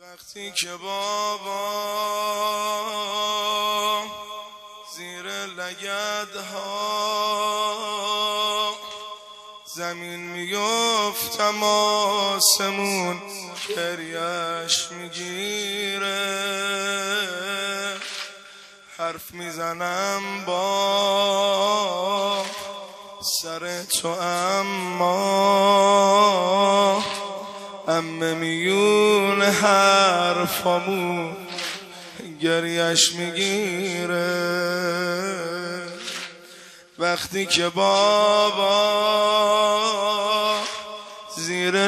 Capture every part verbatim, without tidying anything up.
وقتی که بابا زیر لگدها زمین میفتم آسمون گریه‌اش میگیره، حرف میزنم با سر تو اما امه میون حرفامو گریه‌اش میگیره. وقتی که بابا زیر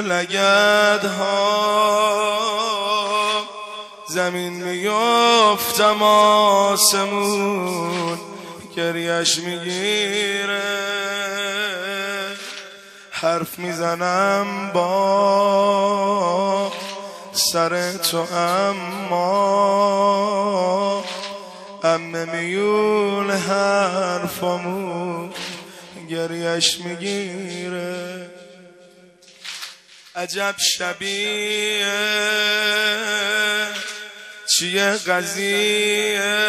لگدها زمین میفتم آسمون گریه‌اش میگیره، حرف میزنم با سر تو اما امه میون حرفامو گریه‌اش میگیره. عجب شبیه چیه قضیه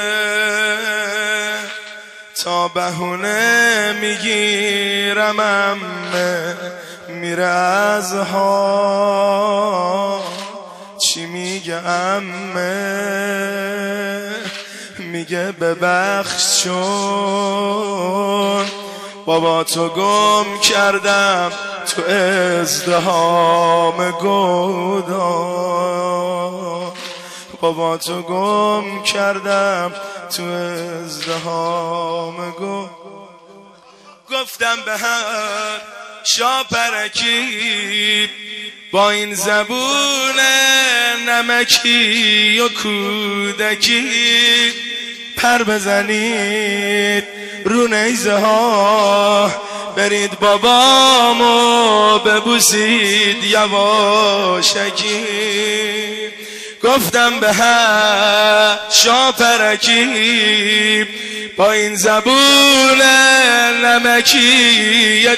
تا بهونه میگیرم امه میره از ها. چی میگه امه؟ میگه ببخش چون بابا تو گم کردم تو ازدحام گودان، بابا تو گم کردم تو ازدحام گودان. گفتم به هر شاپرکی با این زبون نمکی و کودکی پر بزنید رو نیزه ها، برید بابامو ببوسید یواشکی. گفتم به هر شاپرکی با این زبون نمکی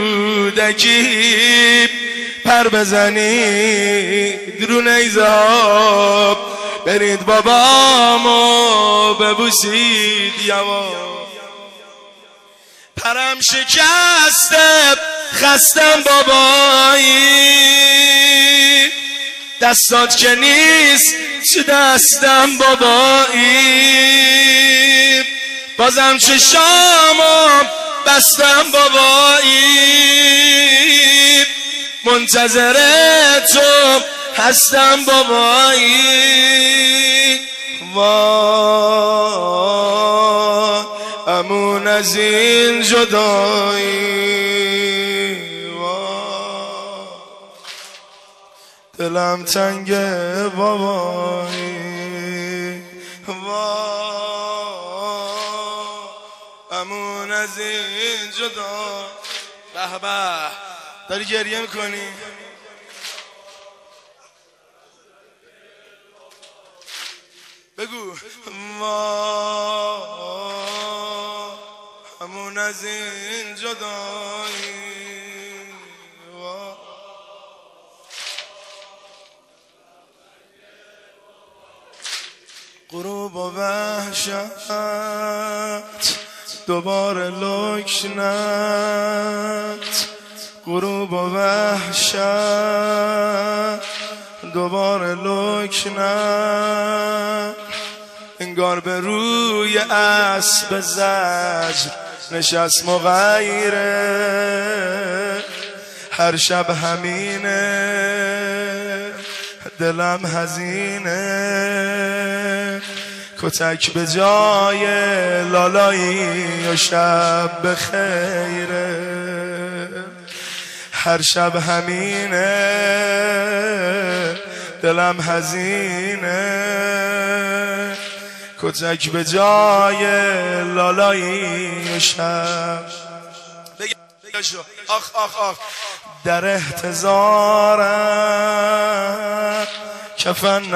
کودکی پر بزنید رو نیزه ها، برید بابامو ببوسید یواشکی. پرم شکسته خستم بابایی، دستات که نیست چه دستم بابایی، بازم چشامو بستم بابایی، منتظر تو هستم بابایی. وای امون از این جدایی، وای دلم تنگه بابایی، وای امون از این جدایی. به به داری گریه میکنی؟ بگو وای همون از این جدایی. غروب و وحشت دوباره لکنت، غروب و وحشت دوباره لکنت، انگار به روی اسب زجر نشست مغیره. هر شب همینه دلم حزینه، کتک به جای لالایی و شب بخیره. هر شب همینه دلم حزینه، کتک به جای لالایی و شب. آخ آخ آخ در احتضارم کفن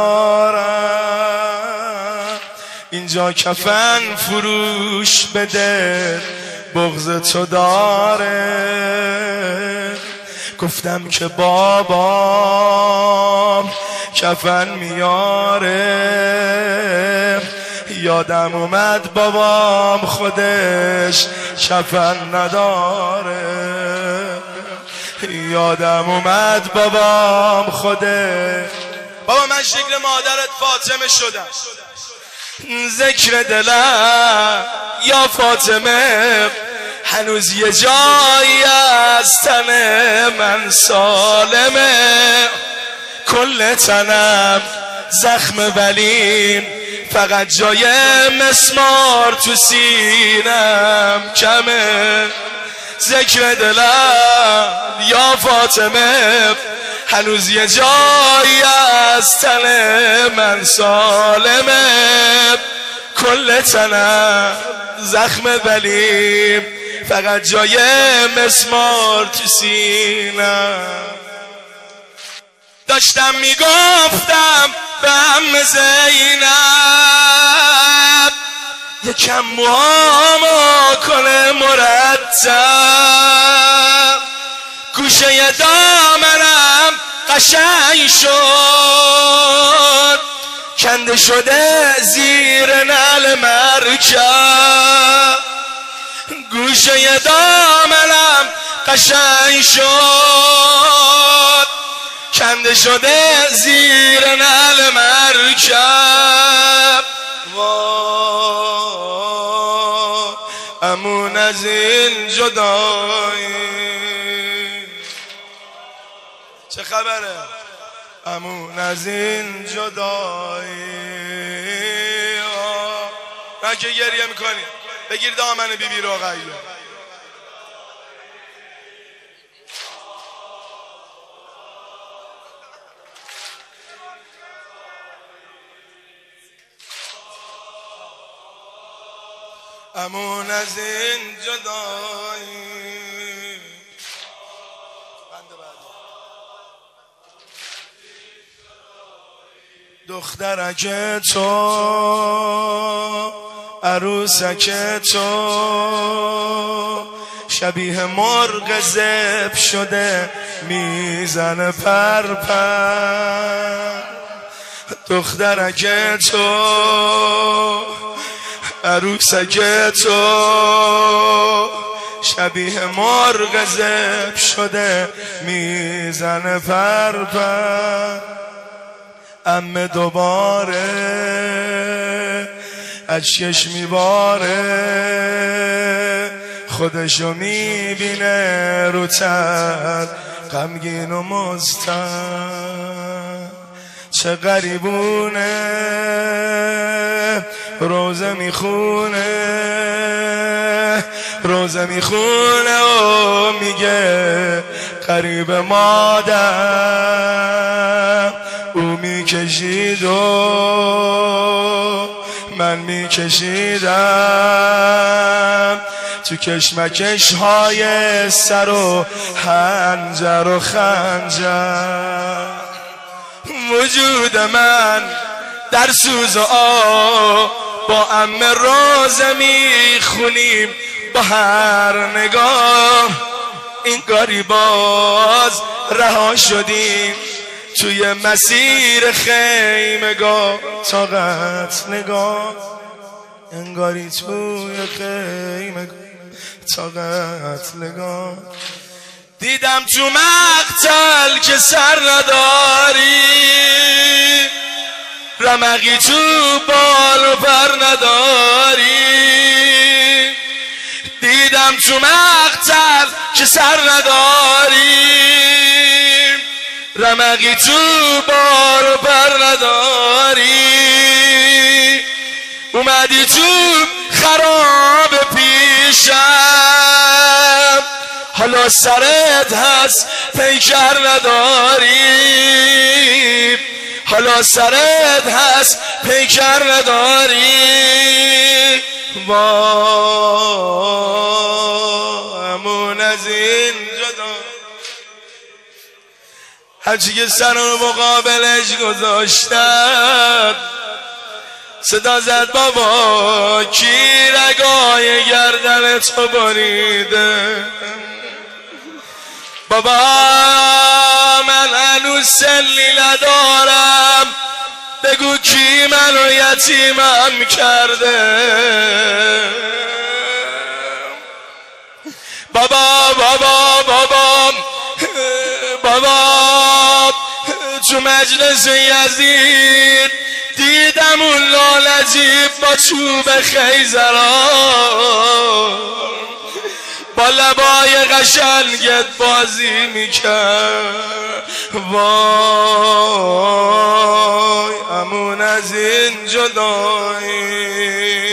ندارم، اینجا کفن فروش بده بغض تو داره. گفتم که بابا کفن میاره. یادم اومد بابام خودش کفن نداره. یادم اومد بابام خودش. بابا من شکل مادرت فاطمه شدم، ذکر دلم یا فاطمه هنوز یه جایی از تن من سالمه. کل تنم زخم ولی فقط جای مسمار تو سینم کمه. ذکر دلم یا فاطمه هنوز یه جایی از تن من سالمه. کل تنم زخم ولی فقط جای مسمار تو سینم. داشتم میگفتم به عمه زینب یکم موهامو کنه مرتب. گوشه دامنم قشنگ شد، کنده شده زیر نعل مرکب. گوشه دامنم قشنگ شد، کنده شده زیر نعل مرکب. وای امون از این جدایی چه خبره؟ امون از این جدایی. نه که گریه میکنی بگیر دامن بی بی رقیه. امون از این جدایی. دخترک تو عروسک تو شبیه مرغ ذبح شده میزنه پر پر. دخترک تو عروسک تو شبیه مرغ ذبح شده میزنه پر پر. عمه دوباره اشکش میباره، خودشو میبینه رو تن غمگین و مضطرب. چه غریبونه روزه میخونه، روزه میخونه و میگه قریب مادر. او میکشید و من میکشیدم تو کشمکش های سر و حنجر و خنجر. وجود من در سوز و آه با عمه روزه میخونیم با هر نگاه. این کاری باز رها شدیم توی مسیر خیمگاه. طاقت نگاه انگاری توی خیمگاه. طاقت نگاه دیدم تو مقتل که سر نداری، رمقی تو بال و پر نداری. دیدم تو مقتل که سر نداری، رمقی تو بال و پر نداری. اومدی تو خراب پیشم، حالا سرت هست پیکر نداری. حالا سرت هست پیکر نداری. وامون از این جدا هرچی که سر رو مقابلش گذاشتم صدا زد بابا کی رگای گردن تو بریده. بابا من هنوز سلی ندارم، بگو کی منو یتیمم کرده. بابا بابا بابا بابا تو مجلس یزید دیدم اون لالجیب با چوب خیزران با لبای قشنگت بازی میکرد. وای امون از این جدایی.